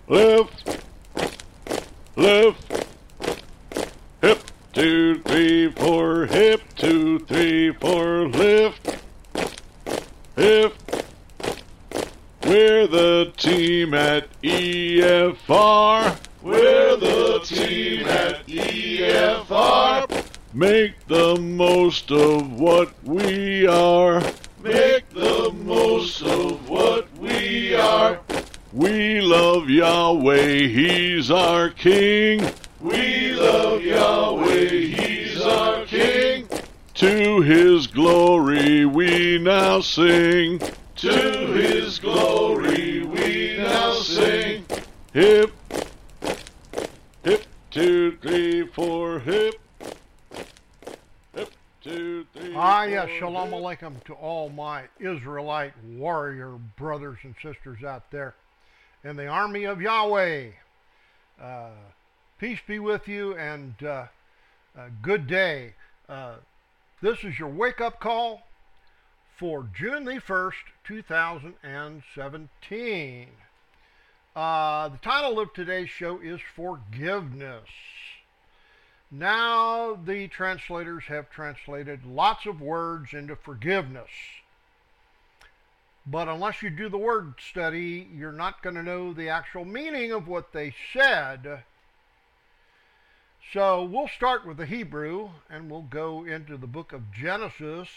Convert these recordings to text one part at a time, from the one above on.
Lift, lift, hip, 2, 3, 4, hip, 2, 3, 4, lift, hip. We're the team at EFR. We're the team at EFR. Make the most of what we are. Make the most of what we are. We love Yahweh, He's our King. We love Yahweh, He's our King. To His glory we now sing. To His glory we now sing. Hip, hip, 2, 3, 4, hip. Hip, 2, 3, 4. Yes, shalom aleichem to all my Israelite warrior brothers and sisters out there in the army of Yahweh. Peace be with you, and good day. This is your wake-up call for June the 1st, 2017. The title of today's show is Forgiveness. Now, the translators have translated lots of words into forgiveness. But unless you do the word study, you're not going to know the actual meaning of what they said. So we'll start with the Hebrew, and we'll go into the book of Genesis.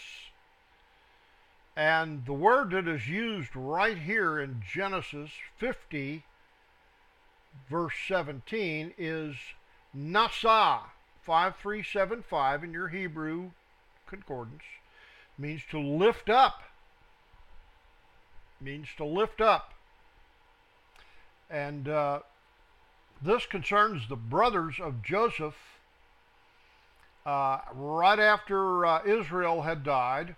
And the word that is used right here in Genesis 50, verse 17, is nasa. 5375 in your Hebrew concordance means to lift up. Means to lift up. And this concerns the brothers of Joseph right after Israel had died.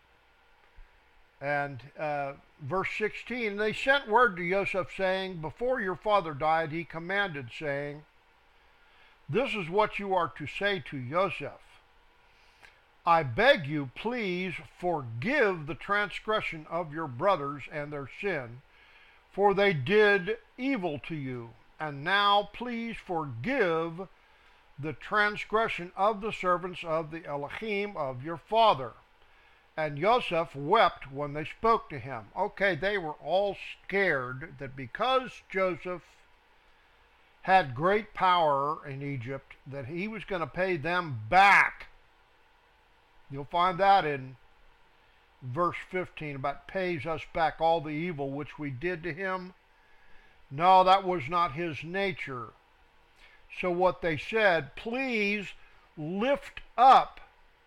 And verse 16, they sent word to Joseph saying, before your father died, he commanded, saying, this is what you are to say to Joseph. I beg you, please forgive the transgression of your brothers and their sin, for they did evil to you. And now please forgive the transgression of the servants of the Elohim of your father. And Joseph wept when they spoke to him. Okay, they were all scared that because Joseph had great power in Egypt, that he was going to pay them back. You'll find that in verse 15, about pays us back all the evil which we did to him. No, that was not his nature. So what they said, please lift up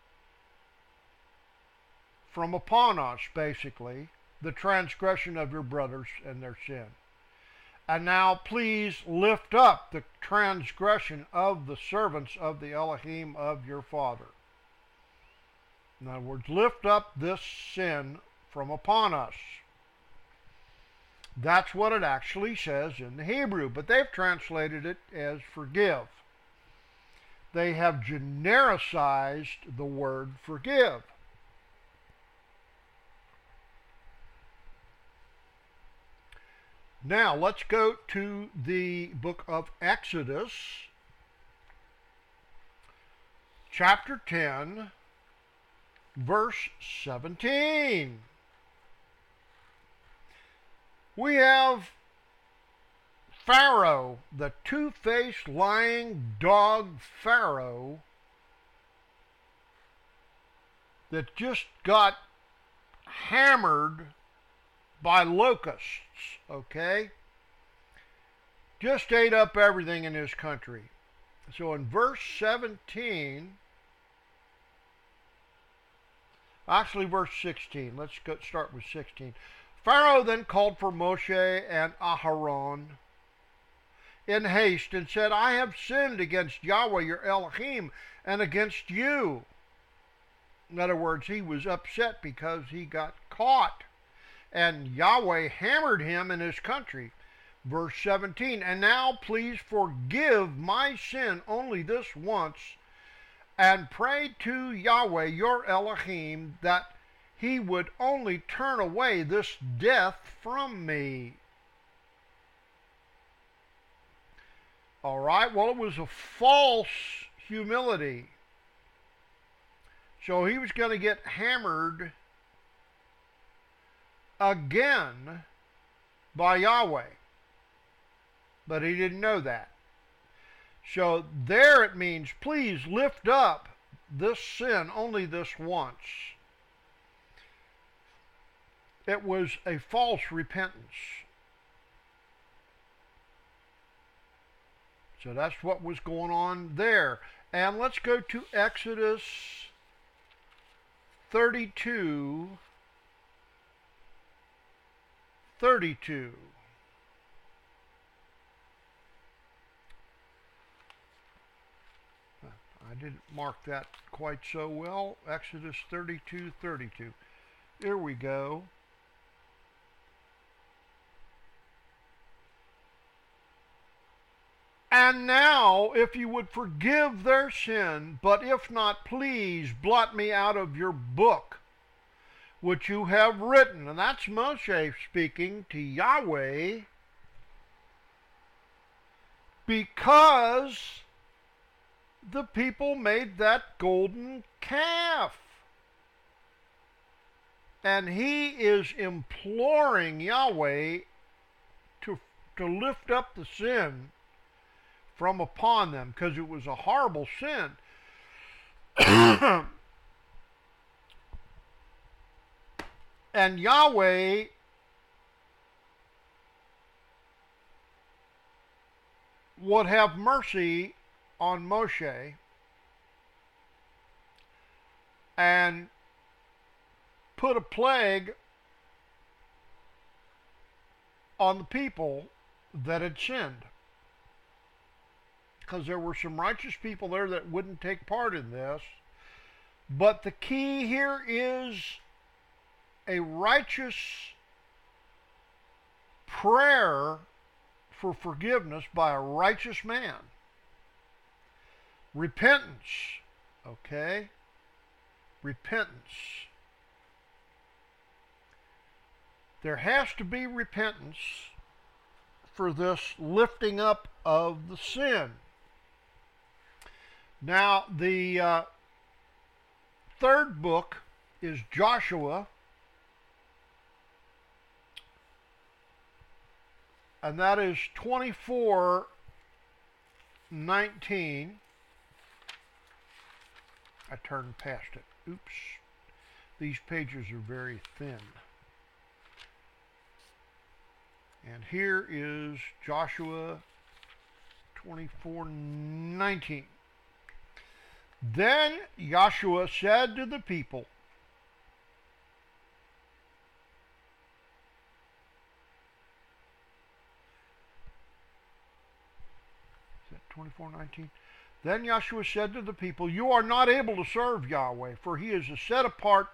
from upon us, basically, the transgression of your brothers and their sin. And now please lift up the transgression of the servants of the Elohim of your father. In other words, lift up this sin from upon us. That's what it actually says in the Hebrew, but they've translated it as forgive. They have genericized the word forgive. Now, let's go to the book of Exodus, chapter 10, verse 17. We have Pharaoh, the two-faced, lying dog Pharaoh, that just got hammered by locusts, okay? Just ate up everything in his country. So in verse 17, actually verse 16, let's start with 16. Pharaoh then called for Moshe and Aharon in haste and said, I have sinned against Yahweh your Elohim and against you. In other words, he was upset because he got caught. And Yahweh hammered him in his country. Verse 17, and now please forgive my sin only this once, and pray to Yahweh your Elohim that he would only turn away this death from me. All right, well, it was a false humility. So he was going to get hammered again by Yahweh. But he didn't know that. So there it means, please lift up this sin only this once. It was a false repentance. So that's what was going on there. And let's go to Exodus 32. I didn't mark that quite so well. Exodus 32:32. Here we go. And now, if you would forgive their sin, but if not, please blot me out of your book, which you have written. And that's Moshe speaking to Yahweh, because the people made that golden calf. And he is imploring Yahweh to lift up the sin from upon them, because it was a horrible sin. And Yahweh would have mercy on Moshe and put a plague on the people that had sinned. Because there were some righteous people there that wouldn't take part in this. But the key here is a righteous prayer for forgiveness by a righteous man. Repentance, okay? Repentance. There has to be repentance for this lifting up of the sin. Now, the third book is Joshua, and that is 24:19. I turned past it. Oops. These pages are very thin. And here is Joshua 24:19. Then Joshua said to the people, is that 24:19? Then Joshua said to the people, you are not able to serve Yahweh, for he is a set apart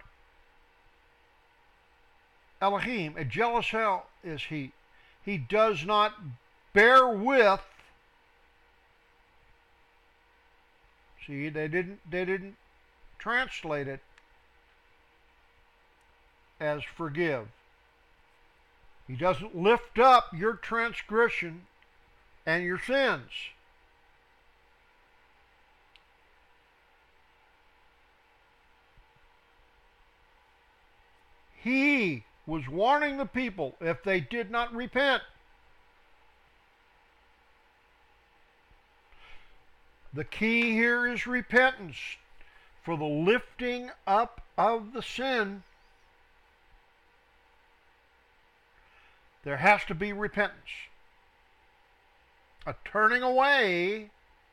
Elohim, a jealous hell is he. He does not bear with. See, they didn't translate it as forgive. He doesn't lift up your transgression and your sins. He was warning the people if they did not repent. The key here is repentance for the lifting up of the sin. There has to be repentance, a turning away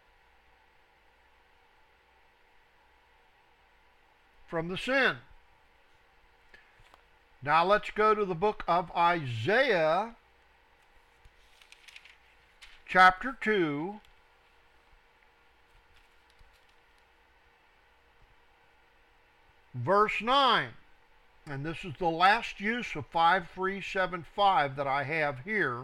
from the sin. Now let's go to the book of Isaiah, chapter 2. Verse 9, and this is the last use of 5375 that I have here.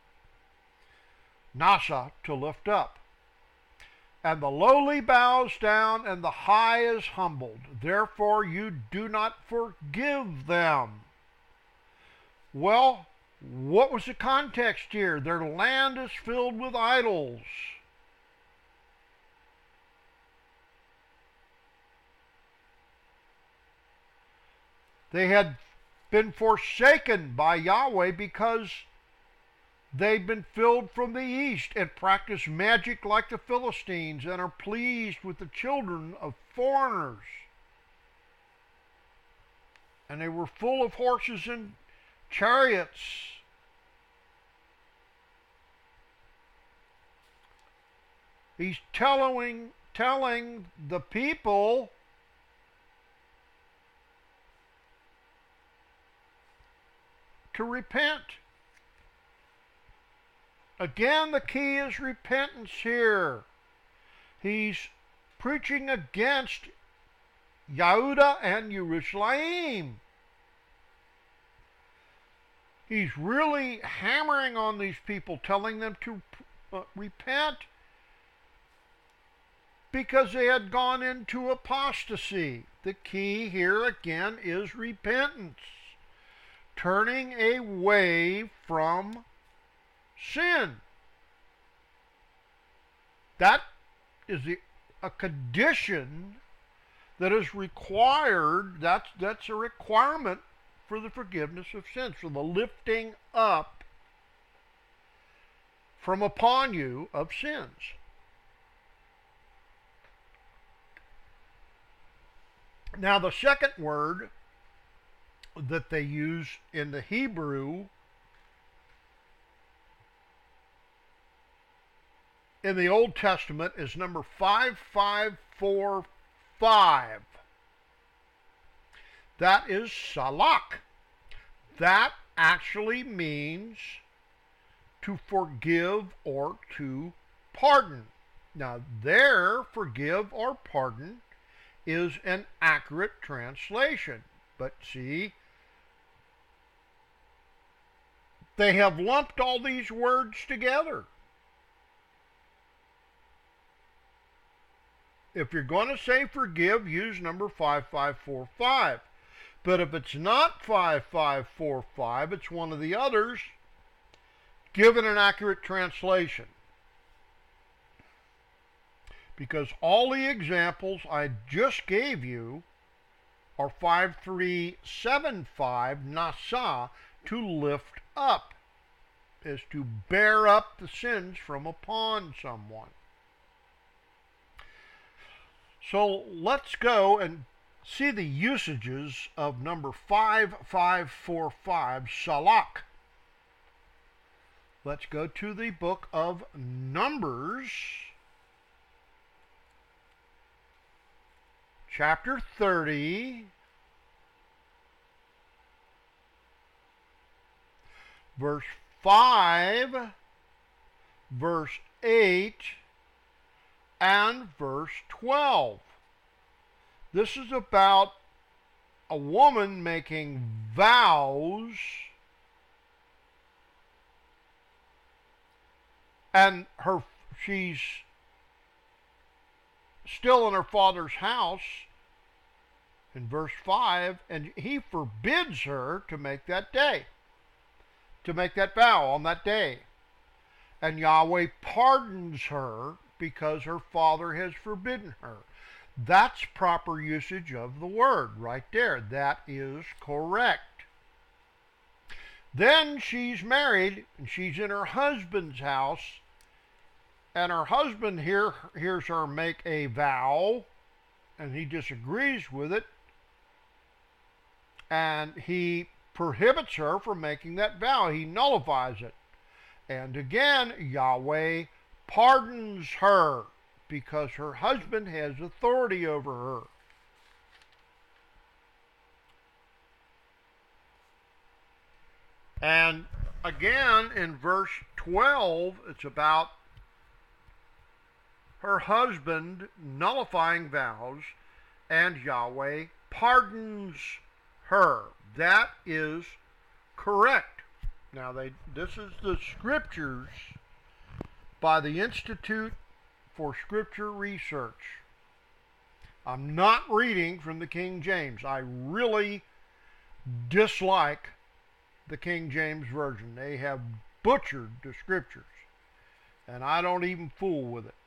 Nasa, to lift up. And the lowly bows down, and the high is humbled. Therefore you do not forgive them. Well, what was the context here? Their land is filled with idols. They had been forsaken by Yahweh because they've been filled from the east and practice magic like the Philistines and are pleased with the children of foreigners. And they were full of horses and chariots. He's telling the people to repent. Again, the key is repentance here. He's preaching against Yehuda and Jerusalem. He's really hammering on these people, telling them to repent because they had gone into apostasy. The key here again is repentance. Turning away from sin. That is a condition that is required. That's a requirement for the forgiveness of sins, for the lifting up from upon you of sins. Now, the second word that they use in the Hebrew in the Old Testament is number 5545. That is salak. That actually means to forgive or to pardon. Now, there, forgive or pardon is an accurate translation. But see, they have lumped all these words together. If you're going to say forgive, use number 5545. But if it's not 5545, it's one of the others, give it an accurate translation. Because all the examples I just gave you are 5375, nasa, to lift up, is to bear up the sins from upon someone. So let's go and see the usages of number 5545, salak. Let's go to the book of Numbers, chapter 30, verse 5, verse 8, and verse 12. This is about a woman making vows, and she's still in her father's house in verse 5, and he forbids her to make that vow on that day. And Yahweh pardons her because her father has forbidden her. That's proper usage of the word right there. That is correct. Then she's married, and she's in her husband's house, and her husband hears her make a vow, and he disagrees with it, and he prohibits her from making that vow. He nullifies it. And again, Yahweh pardons her because her husband has authority over her. And again, in verse 12, it's about her husband nullifying vows, and Yahweh pardons her. That is correct. Now, this is the scriptures by the Institute for Scripture Research. I'm not reading from the King James. I really dislike the King James Version. They have butchered the scriptures, and I don't even fool with it.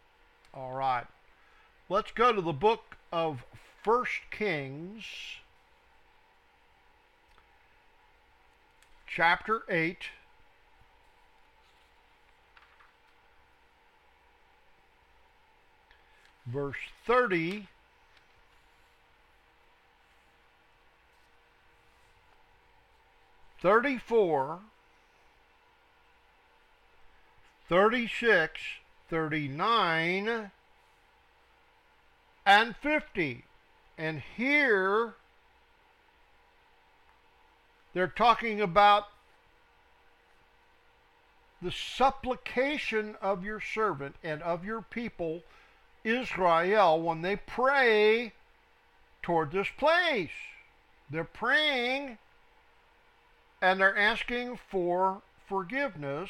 All right. Let's go to the book of 1 Kings, chapter 8, verse 30, 34, 36, 39, and 50. And here they're talking about the supplication of your servant and of your people Israel when they pray toward this place. They're praying and they're asking for forgiveness.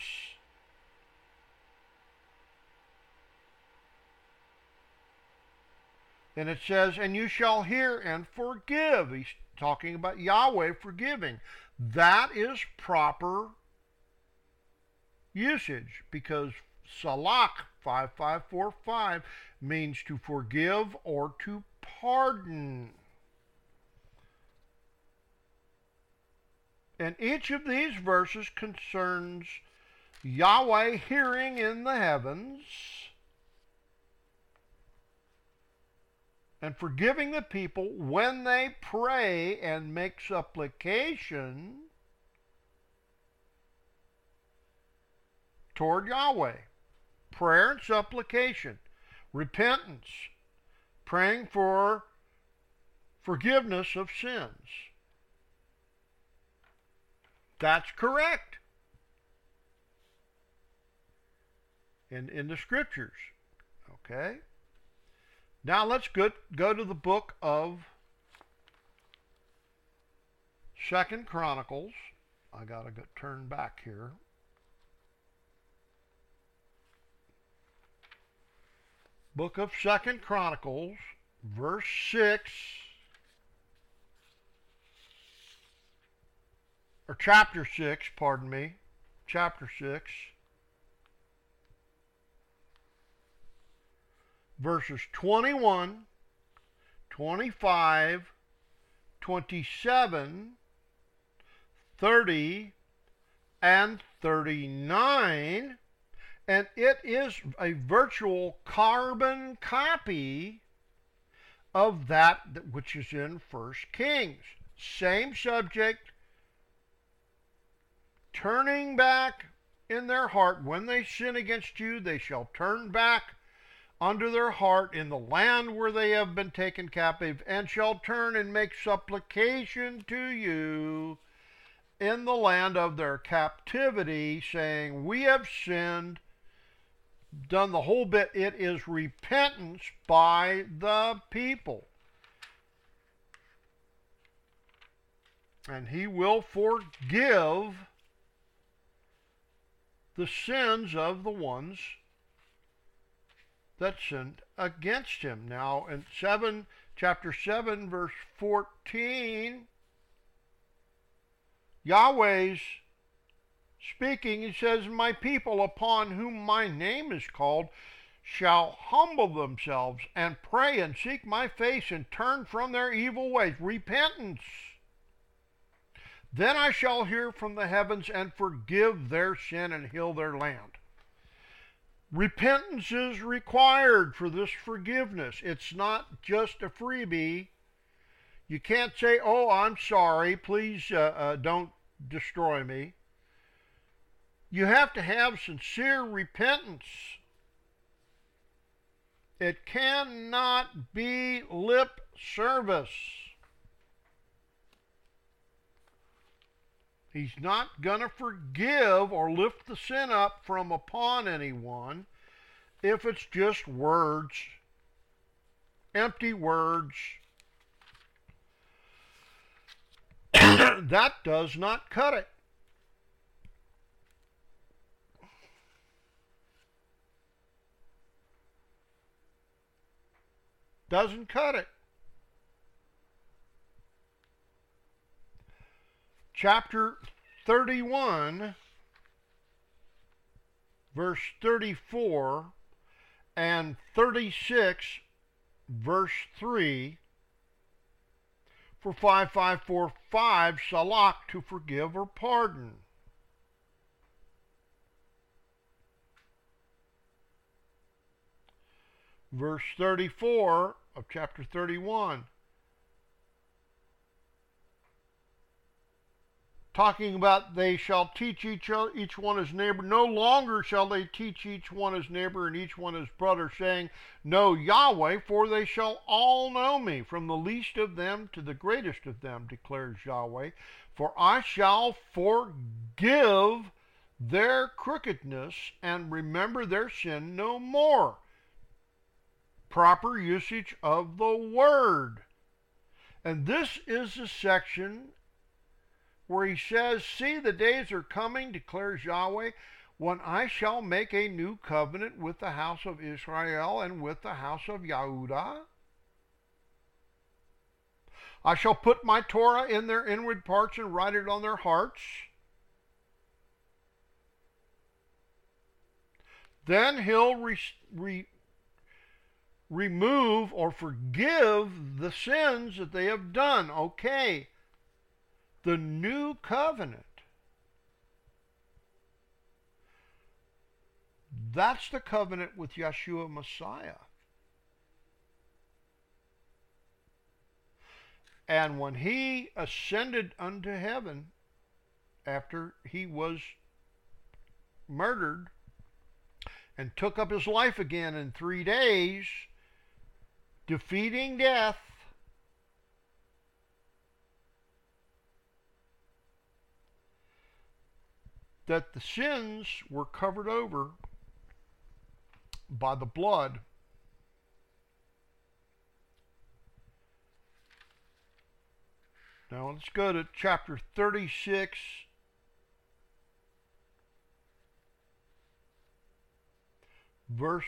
And it says, and you shall hear and forgive. He's talking about Yahweh forgiving. That is proper usage, because Salak 5545 means to forgive or to pardon. And each of these verses concerns Yahweh hearing in the heavens and forgiving the people when they pray and make supplication toward Yahweh. Prayer and supplication, repentance, praying for forgiveness of sins. That's correct in the scriptures. Okay? Now let's go to the book of 2 Chronicles. I got to turn back here. Book of 2 Chronicles, verse 6, or chapter 6, pardon me, chapter 6, verses 21, 25, 27, 30, and 39, and it is a virtual carbon copy of that which is in 1 Kings. Same subject, turning back in their heart. When they sin against you, they shall turn back unto their heart in the land where they have been taken captive, and shall turn and make supplication to you in the land of their captivity, saying, we have sinned, done the whole bit. It is repentance by the people. And he will forgive the sins of the ones that sinned against him. Now in chapter 7, verse 14, Yahweh's speaking. He says, my people upon whom my name is called shall humble themselves and pray and seek my face and turn from their evil ways. Repentance. Then I shall hear from the heavens and forgive their sin and heal their land. Repentance is required for this forgiveness. It's not just a freebie. You can't say, oh, I'm sorry, please don't destroy me. You have to have sincere repentance. It cannot be lip service. He's not going to forgive or lift the sin up from upon anyone if it's just words, empty words. That does not cut it. Doesn't cut it. Chapter 31, verse 34, and 36, verse 3. for 5545, salak, to forgive or pardon. Verse 34 of chapter 31. Talking about they shall teach each one his neighbor. No longer shall they teach each one his neighbor and each one his brother, saying, Know Yahweh, for they shall all know me, from the least of them to the greatest of them, declares Yahweh. For I shall forgive their crookedness and remember their sin no more. Proper usage of the word. And this is the section where he says, See, the days are coming, declares Yahweh, when I shall make a new covenant with the house of Israel and with the house of Yehudah. I shall put my Torah in their inward parts and write it on their hearts. Then he'll remove or forgive the sins that they have done. Okay. The new covenant. That's the covenant with Yeshua Messiah. And when he ascended unto heaven, after he was murdered, and took up his life again in 3 days, defeating death, that the sins were covered over by the blood. Now let's go to chapter 36. Verse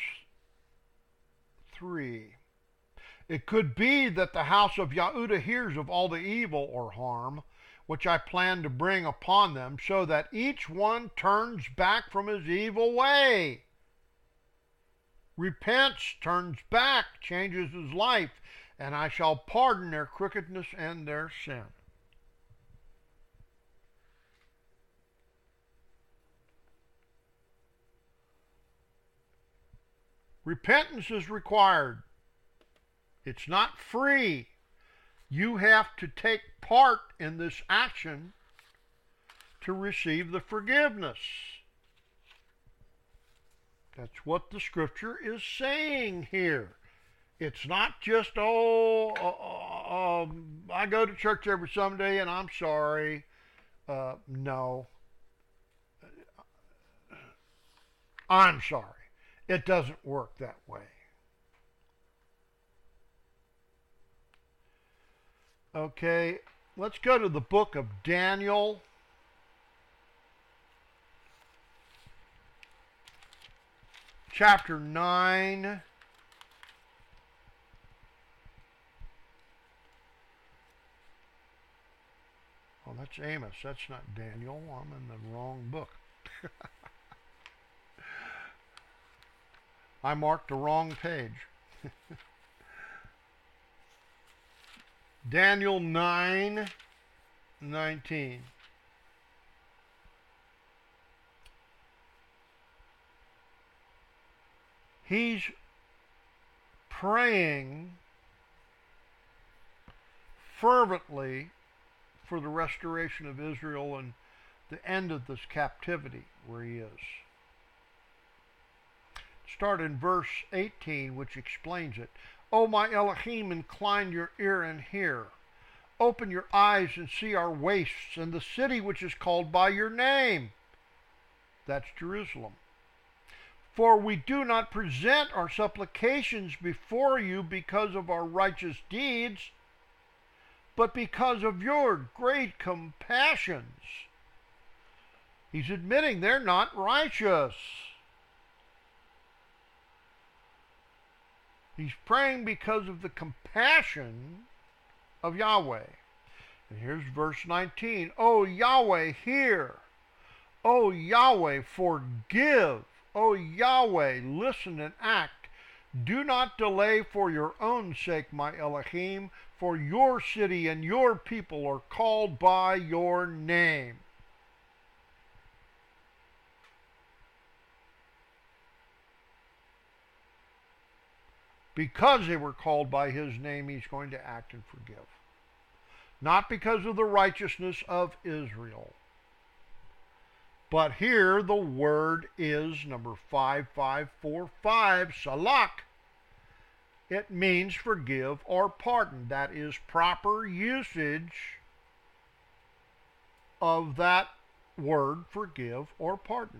3. It could be that the house of Yehudah hears of all the evil or harm which I plan to bring upon them, so that each one turns back from his evil way, repents, turns back, changes his life, and I shall pardon their crookedness and their sin. Repentance is required. It's not free. You have to take part in this action to receive the forgiveness. That's what the scripture is saying here. It's not just, I go to church every Sunday and I'm sorry. No. I'm sorry. It doesn't work that way. Okay, let's go to the book of Daniel. Chapter 9. Oh, that's Amos. That's not Daniel. I'm in the wrong book. I marked the wrong page. Daniel 9:19. He's praying fervently for the restoration of Israel and the end of this captivity where he is. Start in verse 18, which explains it. O my Elohim, incline your ear and hear. Open your eyes and see our wastes and the city which is called by your name. That's Jerusalem. For we do not present our supplications before you because of our righteous deeds, but because of your great compassions. He's admitting they're not righteous. He's praying because of the compassion of Yahweh. And here's verse 19. O Yahweh, hear. O Yahweh, forgive. O Yahweh, listen and act. Do not delay for your own sake, my Elohim, for your city and your people are called by your name. Because they were called by his name, he's going to act and forgive. Not because of the righteousness of Israel. But here the word is number 5545, salak. It means forgive or pardon. That is proper usage of that word, forgive or pardon.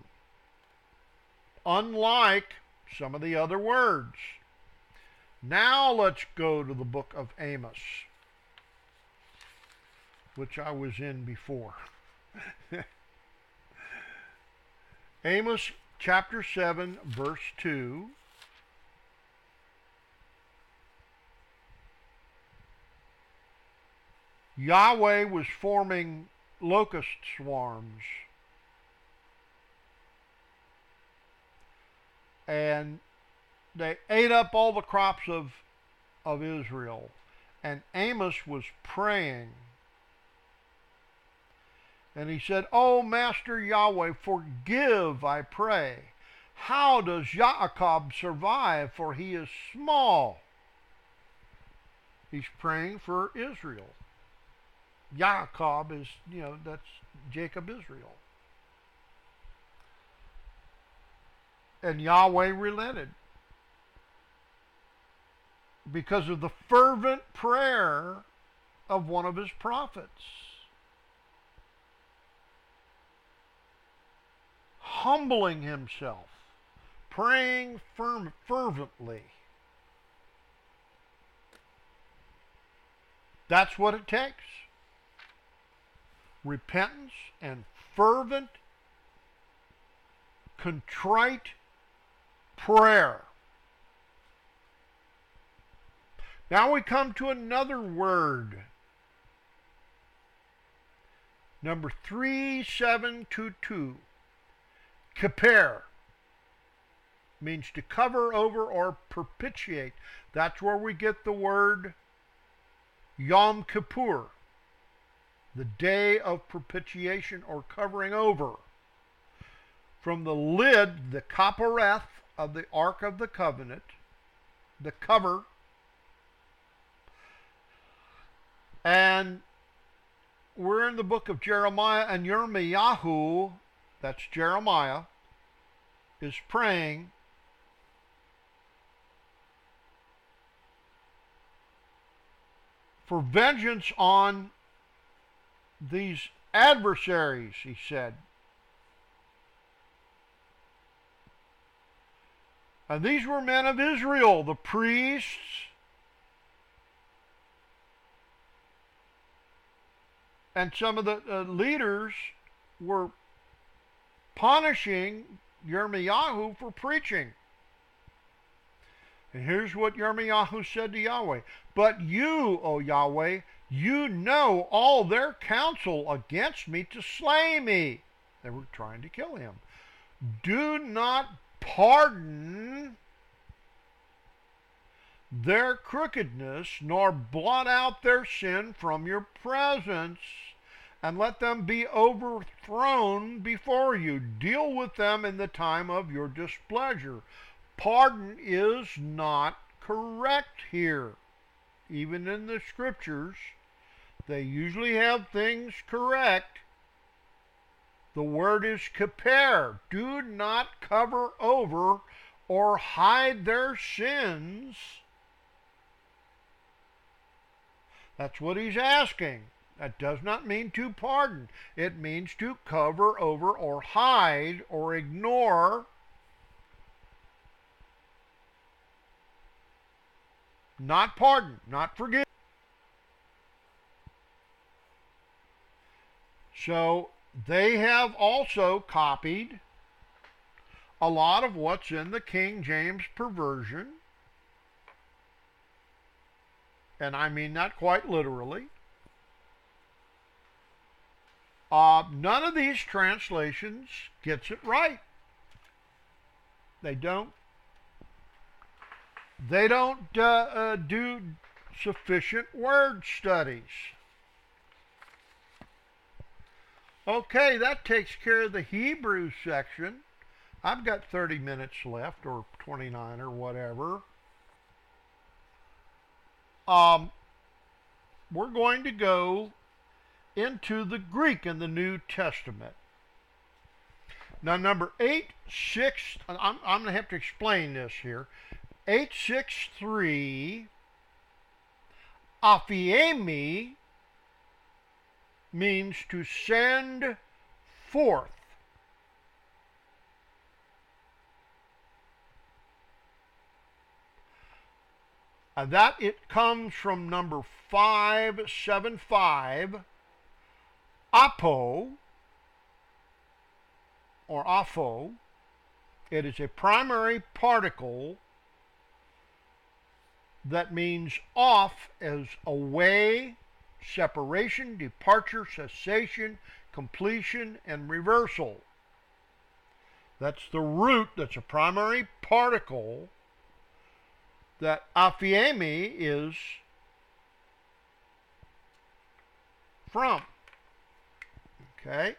Unlike some of the other words. Now let's go to the book of Amos, which I was in before. Amos chapter 7, verse 2. Yahweh was forming locust swarms. And they ate up all the crops of Israel. And Amos was praying. And he said, "O Master Yahweh, forgive, I pray. How does Yaakov survive, for he is small?" He's praying for Israel. Yaakov is, that's Jacob, Israel. And Yahweh relented because of the fervent prayer of one of his prophets. Humbling himself, praying fervently. That's what it takes. Repentance and fervent, contrite prayer. Now we come to another word. Number 3722. Kippur means to cover over or propitiate. That's where we get the word Yom Kippur, the day of propitiation or covering over. From the lid, the kapareth of the Ark of the Covenant, the cover, and we're in the book of Jeremiah, and Yirmiyahu, that's Jeremiah, is praying for vengeance on these adversaries, he said. And these were men of Israel, the priests, and some of the leaders were punishing Yirmiyahu for preaching. And here's what Yirmiyahu said to Yahweh. "But you, O Yahweh, you know all their counsel against me to slay me." They were trying to kill him. "Do not pardon their crookedness, nor blot out their sin from your presence, and let them be overthrown before you. Deal with them in the time of your displeasure." Pardon is not correct here. Even in the scriptures, they usually have things correct. The word is kippur. Do not cover over or hide their sins. That's what he's asking. That does not mean to pardon. It means to cover over or hide or ignore. Not pardon, not forgive. So they have also copied a lot of what's in the King James perversion. And I mean that quite literally. None of these translations gets it right. They don't. They don't do sufficient word studies. Okay, that takes care of the Hebrew section. I've got 30 minutes left, or 29, or whatever. We're going to go into the Greek in the New Testament. Now, number 863, I'm going to have to explain this here. 863, aphiemi, means to send forth. That it comes from number 575, apo, or apho. It is a primary particle that means off, as away, separation, departure, cessation, completion, and reversal. That's the root, that's a primary particle that aphiemi is from. Okay?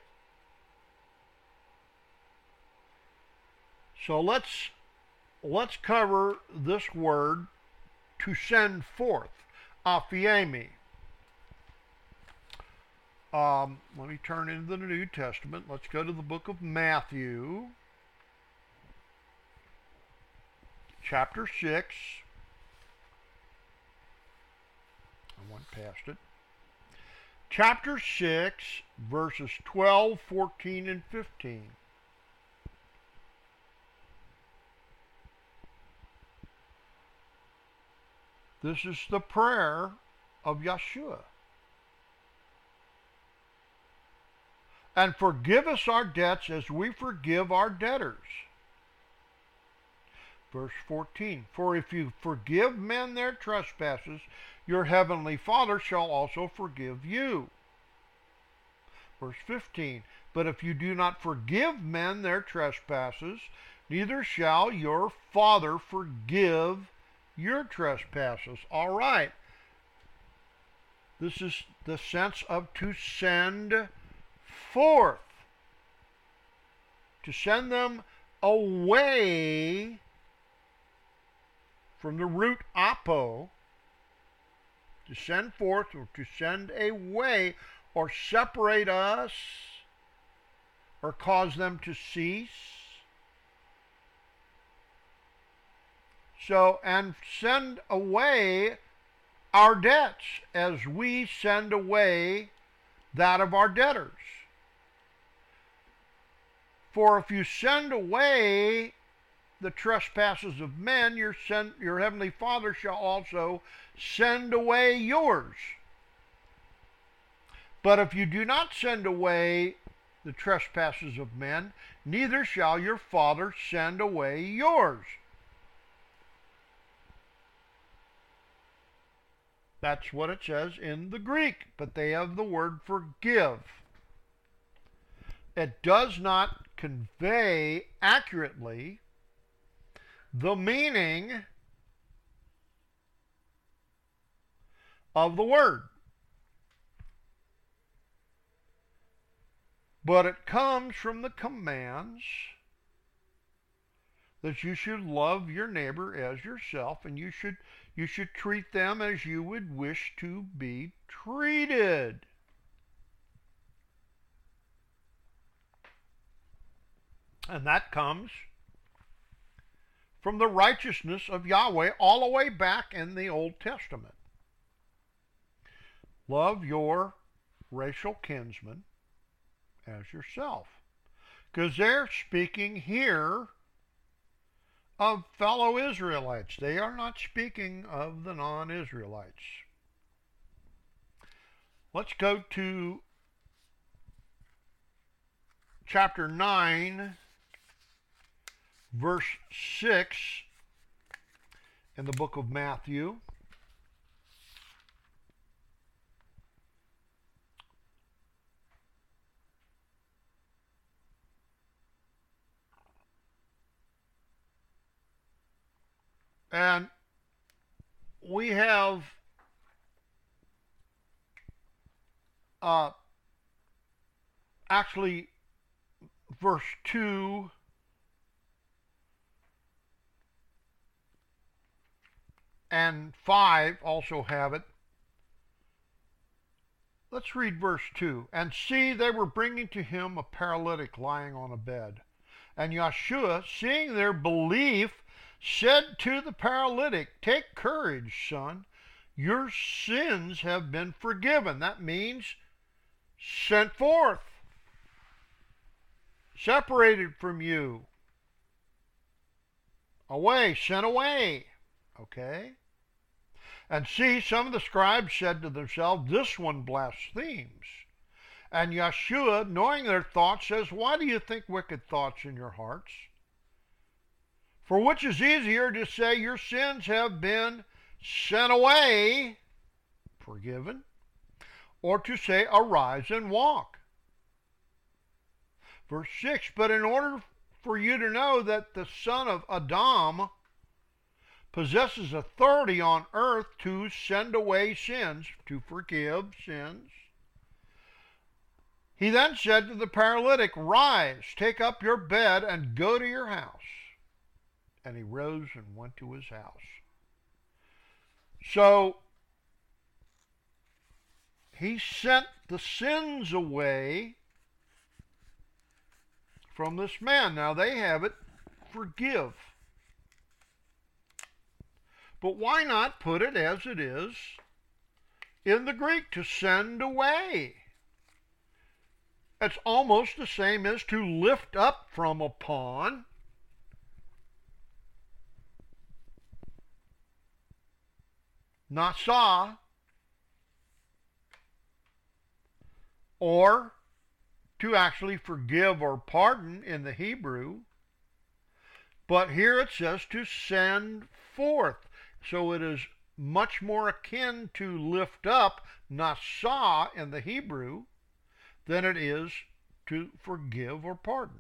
So let's cover this word, to send forth, aphiemi. Let me turn into the New Testament. Let's go to the book of Matthew, chapter 6. I went past it. Chapter 6, verses 12, 14, and 15. This is the prayer of Yeshua. And forgive us our debts as we forgive our debtors. Verse 14, for if you forgive men their trespasses, your heavenly Father shall also forgive you. Verse 15, but if you do not forgive men their trespasses, neither shall your Father forgive your trespasses. All right. This is the sense of to send forth. To send them away from the root apo. To send forth, or to send away, or separate us, or cause them to cease. So, and send away our debts as we send away that of our debtors. For if you send away the trespasses of men, your heavenly Father shall also send away yours. But if you do not send away the trespasses of men, neither shall your Father send away yours. That's what it says in the Greek, but they have the word forgive. It does not convey accurately the meaning of the word. But it comes from the commands that you should love your neighbor as yourself, and you should treat them as you would wish to be treated. And that comes from the righteousness of Yahweh all the way back in the Old Testament. Love your racial kinsman as yourself. Because they're speaking here of fellow Israelites. They are not speaking of the non-Israelites. Let's go to chapter 9, verse 6 in the book of Matthew. And we have uh, actually verse 2 and 5 also have it. Let's read verse 2. And see, they were bringing to him a paralytic lying on a bed. And Yeshua, seeing their belief, said to the paralytic, take courage, son. Your sins have been forgiven. That means sent forth, separated from you, away, sent away. Okay? And see, some of the scribes said to themselves, this one blasphemes. And Yeshua, knowing their thoughts, says, why do you think wicked thoughts in your hearts? For which is easier to say, your sins have been sent away, forgiven, or to say, arise and walk? Verse 6, but in order for you to know that the son of Adam possesses authority on earth to send away sins, to forgive sins, he then said to the paralytic, rise, take up your bed, and go to your house. And he rose and went to his house. So, he sent the sins away from this man. Now they have it, forgive. But why not put it as it is in the Greek, to send away? It's almost the same as to lift up from upon. Nasa, or to actually forgive or pardon in the Hebrew. But here it says to send forth. So it is much more akin to lift up, nasa in the Hebrew, than it is to forgive or pardon.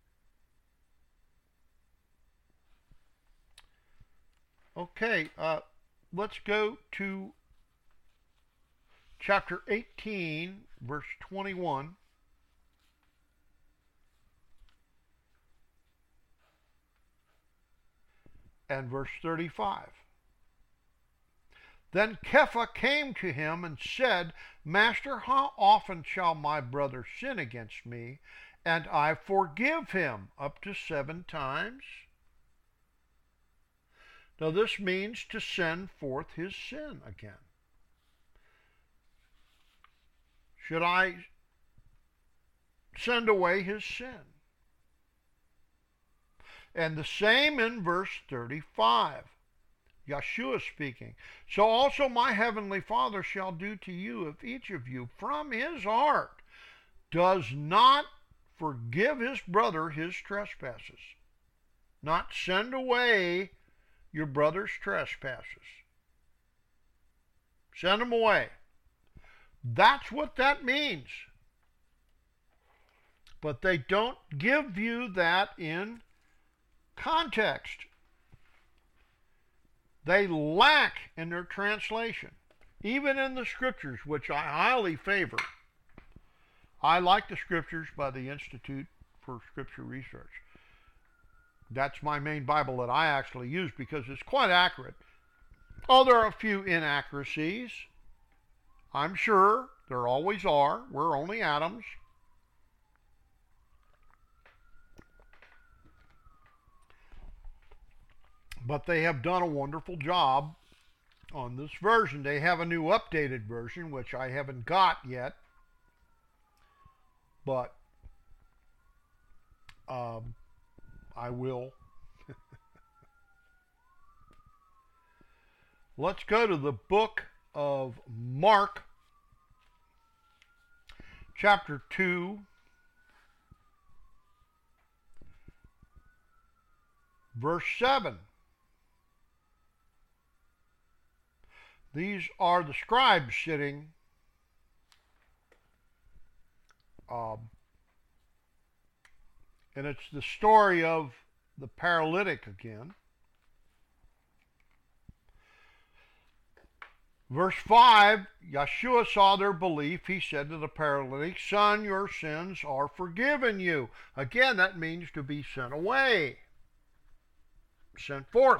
Okay, let's go to chapter 18, verse 21. And verse 35. Then Kepha came to him and said, Master, how often shall my brother sin against me, and I forgive him? Up to 7 times? Now this means to send forth his sin again. Should I send away his sin? And the same in verse 35. Yeshua speaking. So also my heavenly Father shall do to you if each of you from his heart does not forgive his brother his trespasses. Not send away your brother's trespasses. Send them away. That's what that means. But they don't give you that in context. They lack in their translation, even in the scriptures, which I highly favor. I like the scriptures by the Institute for Scripture Research. That's my main Bible that I actually use because it's quite accurate. Oh, there are a few inaccuracies. I'm sure there always are. We're only atoms. But they have done a wonderful job on this version. They have a new updated version, which I haven't got yet. But I will. Let's go to the book of Mark, chapter 2, verse 7. These are the scribes sitting and it's the story of the paralytic again. Verse 5, Yeshua saw their belief. He said to the paralytic, "Son, your sins are forgiven you." Again, that means to be sent away, sent forth.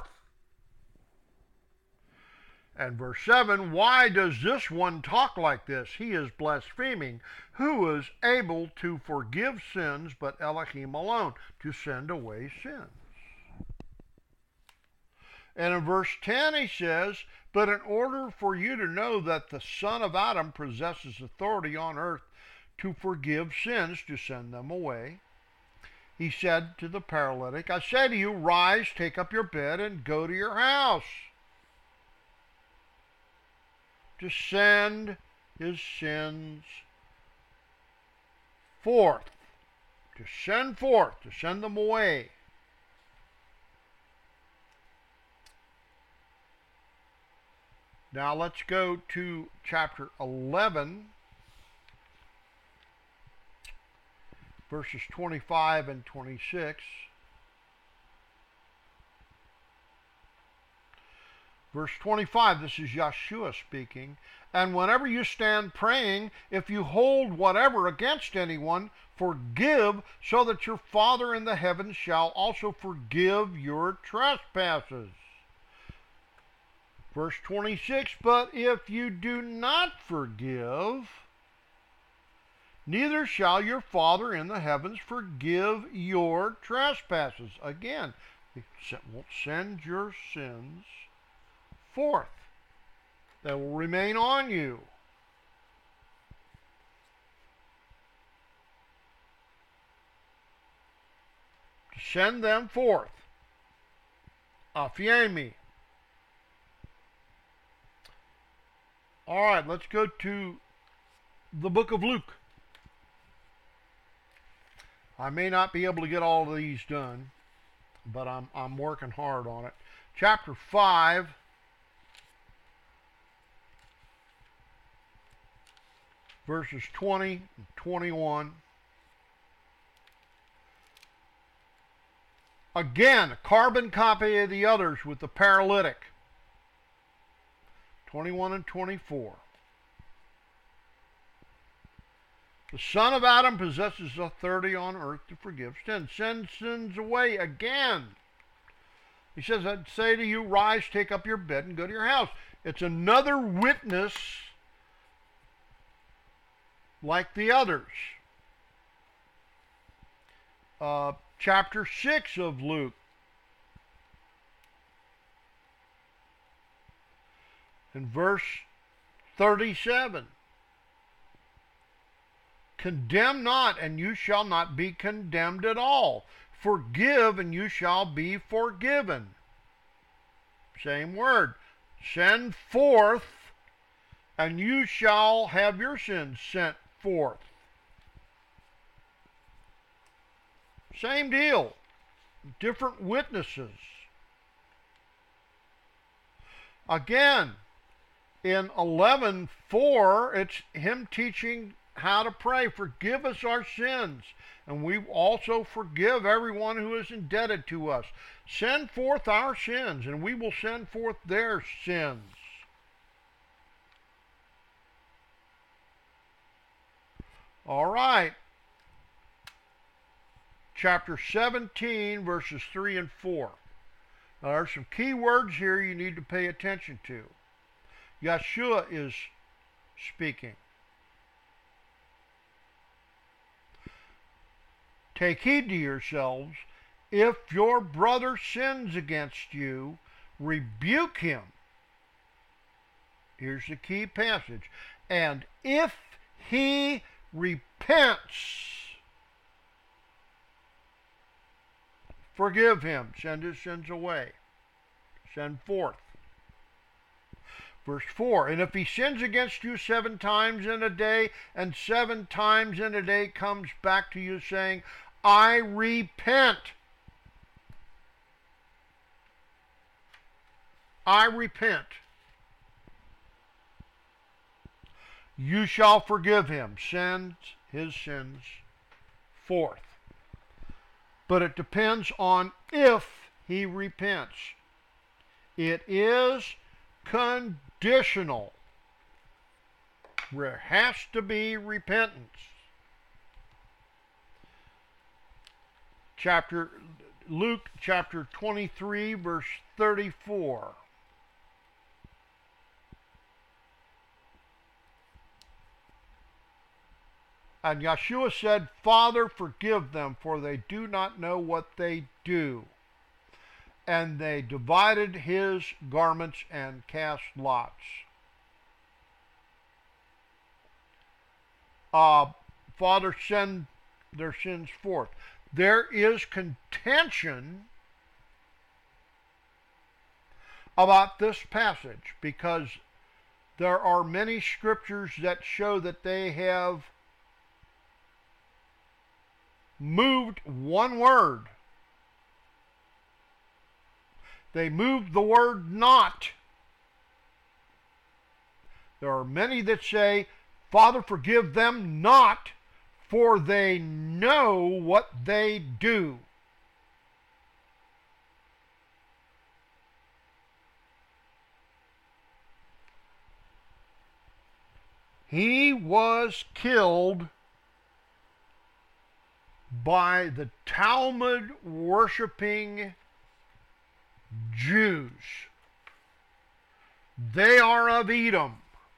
And verse 7, "Why does this one talk like this? He is blaspheming. Who is able to forgive sins but Elohim alone, to send away sins?" And in verse 10 he says, "But in order for you to know that the Son of Adam possesses authority on earth to forgive sins, to send them away, he said to the paralytic, I say to you, rise, take up your bed, and go to your house." To send his sins forth. To send forth, to send them away. Now let's go to chapter 11, verses 25 and 26. Verse 25, this is Yeshua speaking. "And whenever you stand praying, if you hold whatever against anyone, forgive, so that your Father in the heavens shall also forgive your trespasses." Verse 26, "But if you do not forgive, neither shall your Father in the heavens forgive your trespasses." Again, He will send your sins forth. They will remain on you. To send them forth. Afiemi. All right, let's go to the book of Luke. I may not be able to get all of these done, but I'm working hard on it. Chapter 5. Verses 20 and 21. Again, a carbon copy of the others with the paralytic. 21 and 24. "The Son of Adam possesses authority on earth to forgive sins." Send sins away again. He says, "I'd say to you, rise, take up your bed, and go to your house." It's another witness like the others. Chapter 6 of Luke. In verse 37. "Condemn not, and you shall not be condemned at all. Forgive, and you shall be forgiven." Same word. "Send forth, and you shall have your sins sent forth." Same deal. Different witnesses. Again, in 11:4, it's him teaching how to pray. "Forgive us our sins, and we also forgive everyone who is indebted to us. Send forth our sins, and we will send forth their sins." All right. Chapter 17, verses 3 and 4. Now, there are some key words here you need to pay attention to. Yeshua is speaking. "Take heed to yourselves. If your brother sins against you, rebuke him." Here's the key passage. "And if he repents, forgive him." Send his sins away. Send forth. Verse 4, "And if he sins against you 7 times in a day, and 7 times in a day comes back to you saying, 'I repent,' I repent, you shall forgive him." Send his sins forth. But it depends on if he repents. It is conditional. There has to be repentance. Luke chapter 23, verse 34. And Yeshua said, Father, forgive them, for they do not know what they do. And they divided his garments and cast lots. Father, send their sins forth. There is contention about this passage because there are many scriptures that show that they have moved one word. They moved the word not. There are many that say, Father, forgive them not, for they know what they do. He was killed by the Talmud worshiping Jews. They are of Edom.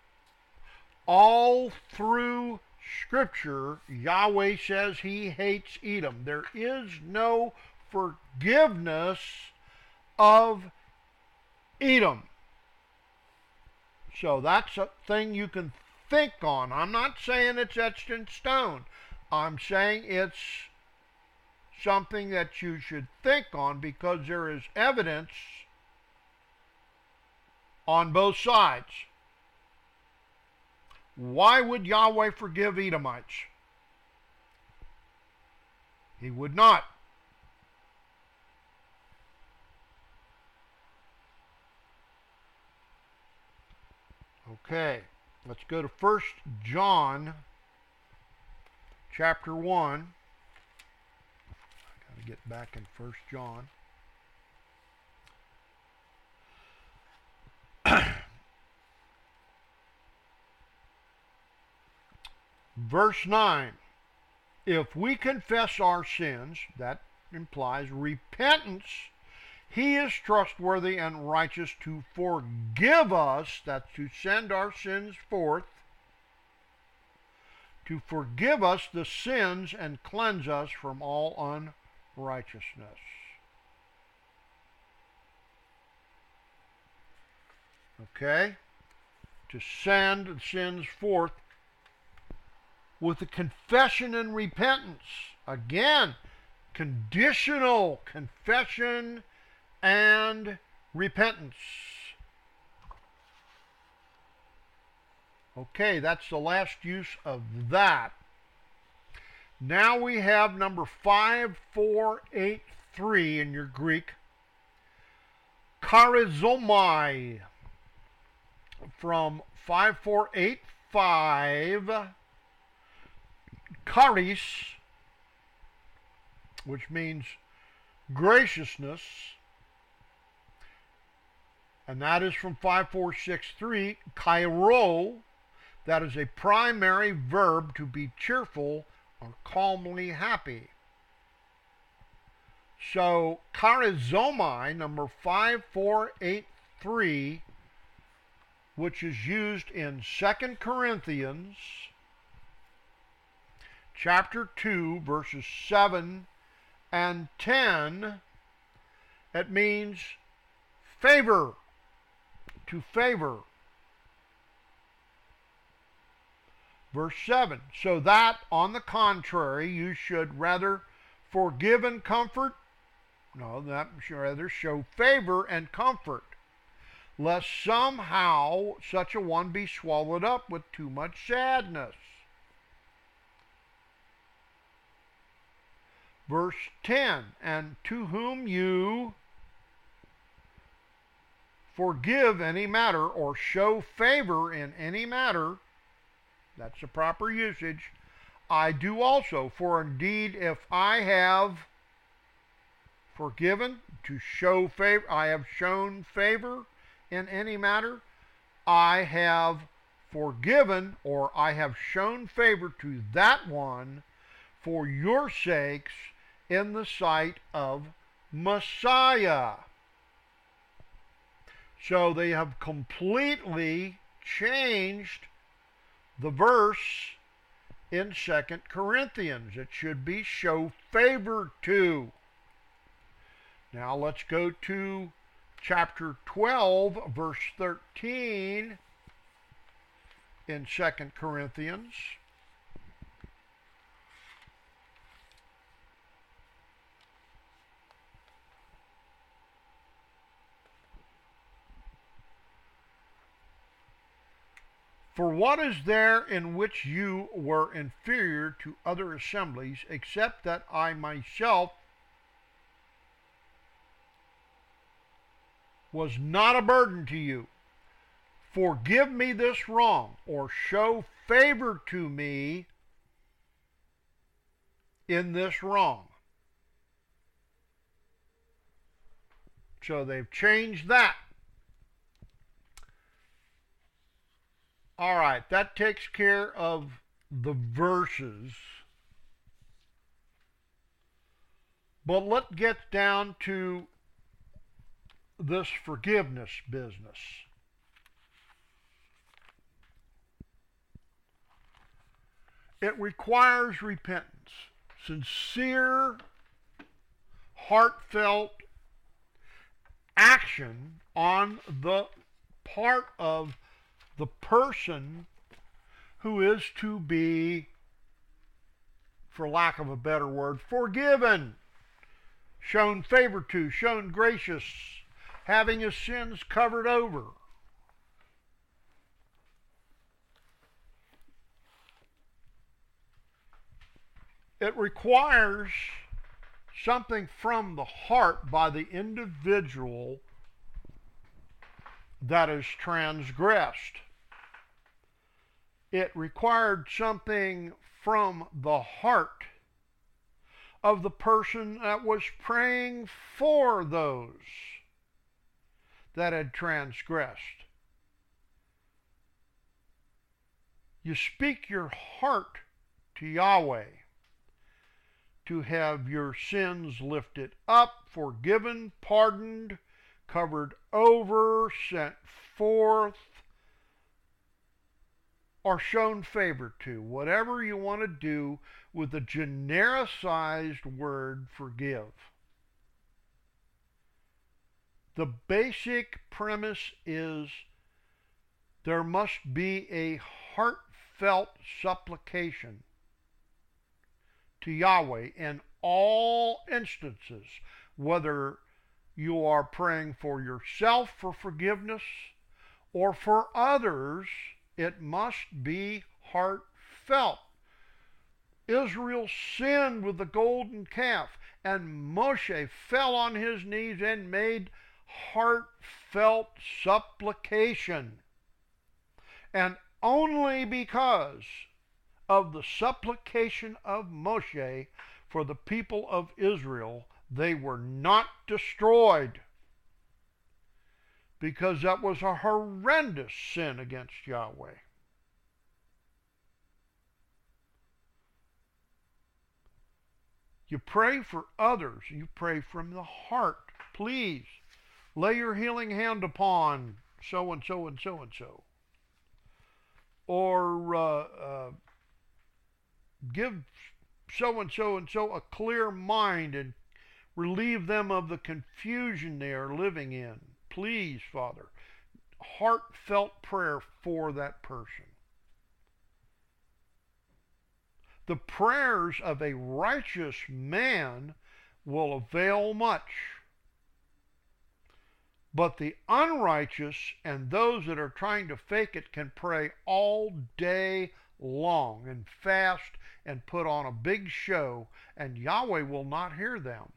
All through Scripture, Yahweh says he hates Edom. There is no forgiveness of Edom. So that's a thing you can think on. I'm not saying it's etched in stone. I'm saying it's something that you should think on because there is evidence on both sides. Why would Yahweh forgive Edomites? He would not. Okay, let's go to 1 John chapter 1. I got to get back in 1 John. Verse 9, if we confess our sins, that implies repentance, he is trustworthy and righteous to forgive us, that's to send our sins forth, to forgive us the sins and cleanse us from all unrighteousness. Okay? To send the sins forth with a confession and repentance. Again, conditional confession and repentance. Okay, that's the last use of that. Now we have number 5483 in your Greek. Charizomai. From 5485. Charis, which means graciousness, and that is from 5463. Kairo, that is a primary verb to be cheerful or calmly happy. So charizomai, number 5483, which is used in 2 Corinthians chapter 2, verses 7 and 10, it means favor, to favor. Verse 7, so that, on the contrary, you should rather forgive and comfort, no, that should rather show favor and comfort, lest somehow such a one be swallowed up with too much sadness. Verse 10, and to whom you forgive any matter or show favor in any matter, that's the proper usage, I do also. For indeed, if I have forgiven, to show favor, I have shown favor in any matter, I have forgiven, or I have shown favor to that one for your sakes in the sight of Messiah. So they have completely changed the verse in 2 Corinthians. It should be show favor to. Now let's go to chapter 12, verse 13 in 2 Corinthians. For what is there in which you were inferior to other assemblies, except that I myself was not a burden to you? Forgive me this wrong, or show favor to me in this wrong. So they've changed that. All right, that takes care of the verses. But let's get down to this forgiveness business. It requires repentance, sincere, heartfelt action on the part of the person who is to be, for lack of a better word, forgiven, shown favor to, shown gracious, having his sins covered over. It requires something from the heart by the individual that is transgressed. It required something from the heart of the person that was praying for those that had transgressed. You speak your heart to Yahweh to have your sins lifted up, forgiven, pardoned, covered over, sent forth, or shown favor to. Whatever you want to do with the genericized word forgive. The basic premise is there must be a heartfelt supplication to Yahweh in all instances, whether you are praying for yourself for forgiveness or for others. It must be heartfelt. Israel sinned with the golden calf, and Moshe fell on his knees and made heartfelt supplication. And only because of the supplication of Moshe for the people of Israel, they were not destroyed, because that was a horrendous sin against Yahweh. You pray for others. You pray from the heart. Please lay your healing hand upon so-and-so and so-and-so. Or give so-and-so and so a clear mind and relieve them of the confusion they are living in. Please, Father, heartfelt prayer for that person. The prayers of a righteous man will avail much. But the unrighteous and those that are trying to fake it can pray all day long and fast and put on a big show, and Yahweh will not hear them.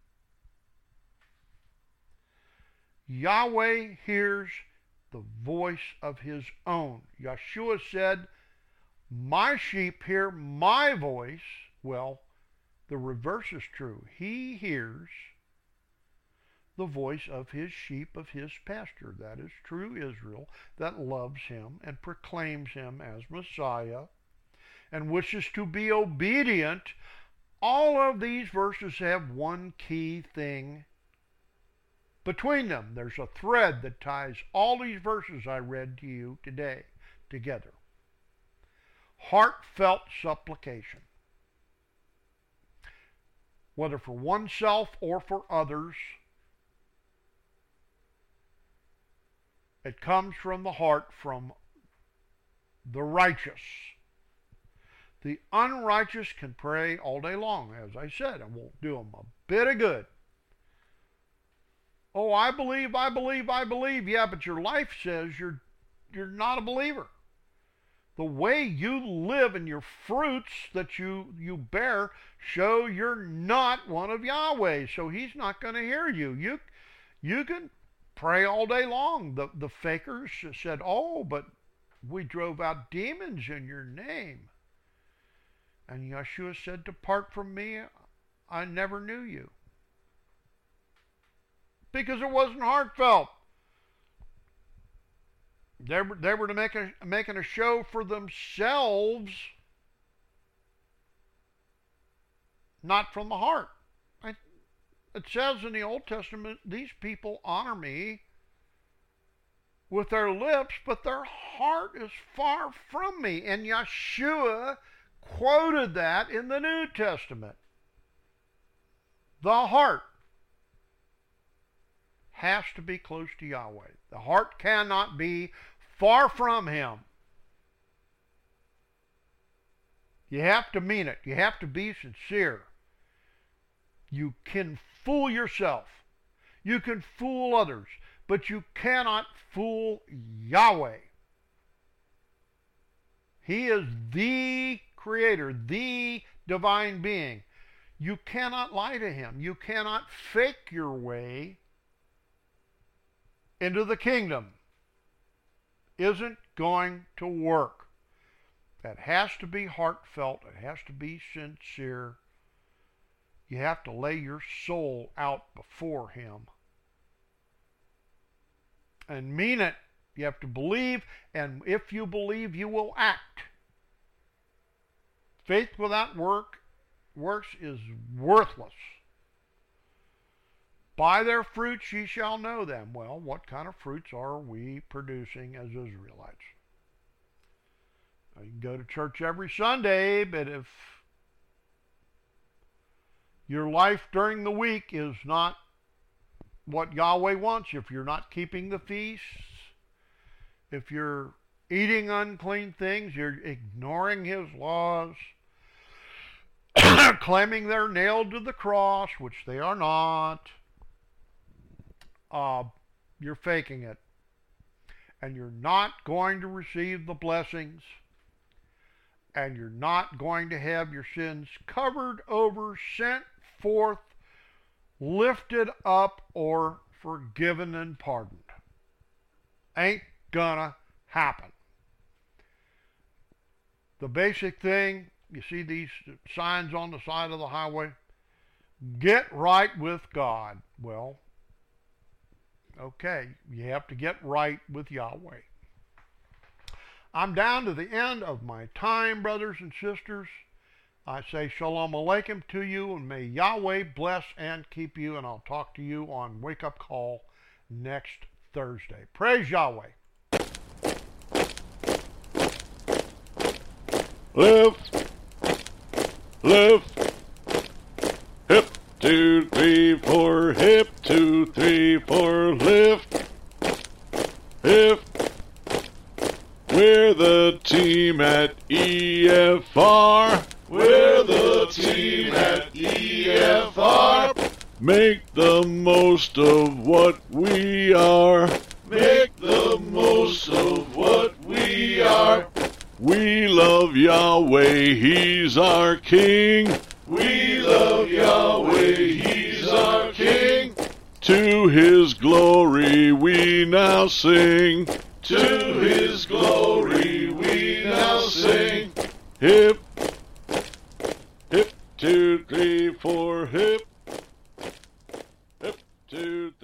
Yahweh hears the voice of his own. Yeshua said, my sheep hear my voice. Well, the reverse is true. He hears the voice of his sheep, of his pasture. That is true Israel that loves him and proclaims him as Messiah and wishes to be obedient. All of these verses have one key thing between them. There's a thread that ties all these verses I read to you today together. Heartfelt supplication. Whether for oneself or for others, it comes from the heart, from the righteous. The unrighteous can pray all day long, as I said, and won't do them a bit of good. Oh, I believe, I believe, I believe. Yeah, but your life says you're not a believer. The way you live and your fruits that you bear show you're not one of Yahweh. So he's not going to hear you. You can pray all day long. The fakers said, oh, but we drove out demons in your name. And Yeshua said, depart from me, I never knew you. Because it wasn't heartfelt. They were making a show for themselves, not from the heart. It says in the Old Testament, these people honor me with their lips, but their heart is far from me. And Yeshua quoted that in the New Testament. The heart has to be close to Yahweh. The heart cannot be far from him. You have to mean it. You have to be sincere. You can fool yourself. You can fool others, but you cannot fool Yahweh. He is the Creator, the divine being. You cannot lie to him. You cannot fake your way into the kingdom. Isn't going to work. That has to be heartfelt. It has to be sincere. You have to lay your soul out before him and mean it. You have to believe, and if you believe, you will act. Faith without works is worthless. By their fruits ye shall know them. Well, what kind of fruits are we producing as Israelites? You can go to church every Sunday, but if your life during the week is not what Yahweh wants, if you're not keeping the feasts, if you're eating unclean things, you're ignoring his laws, claiming they're nailed to the cross, which they are not, you're faking it. And you're not going to receive the blessings, and you're not going to have your sins covered over, sent forth, lifted up, or forgiven and pardoned. Ain't gonna happen. The basic thing, you see these signs on the side of the highway? Get right with God. Well, okay, you have to get right with Yahweh. I'm down to the end of my time, brothers and sisters. I say shalom aleichem to you, and may Yahweh bless and keep you, and I'll talk to you on Wake Up Call next Thursday. Praise Yahweh. Left, hip, 2, 3, 4, hip, 2, 3, 4, lift, hip. We're the team at EFR. We're the team at EFR. Make the most of what we are. Make the most of what we are. We love Yahweh, He's our King. We love Yahweh, He's our King. To His glory we now sing. To His glory we now sing. Hip, hip, 2, 3, 4, hip.